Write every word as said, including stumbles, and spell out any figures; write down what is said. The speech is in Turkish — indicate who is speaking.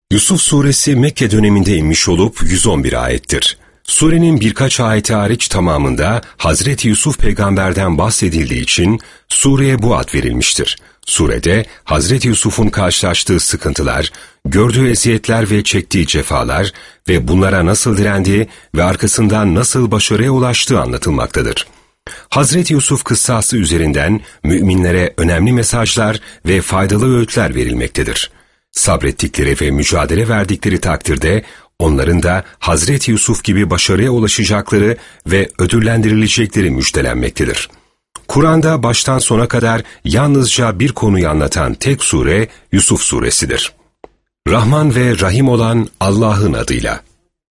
Speaker 1: Yusuf suresi Mekke döneminde inmiş olup yüz on bir ayettir. Surenin birkaç ayeti hariç tamamında Hazreti Yusuf peygamberden bahsedildiği için sureye bu ad verilmiştir. Surede Hazreti Yusuf'un karşılaştığı sıkıntılar, gördüğü eziyetler ve çektiği cefalar ve bunlara nasıl direndiği ve arkasından nasıl başarıya ulaştığı anlatılmaktadır. Hazreti Yusuf kıssası üzerinden müminlere önemli mesajlar ve faydalı öğütler verilmektedir. Sabrettikleri ve mücadele verdikleri takdirde onların da Hazreti Yusuf gibi başarıya ulaşacakları ve ödüllendirilecekleri müjdelenmektedir. Kur'an'da baştan sona kadar yalnızca bir konuyu anlatan tek sure Yusuf suresidir. Rahman ve Rahim olan Allah'ın adıyla.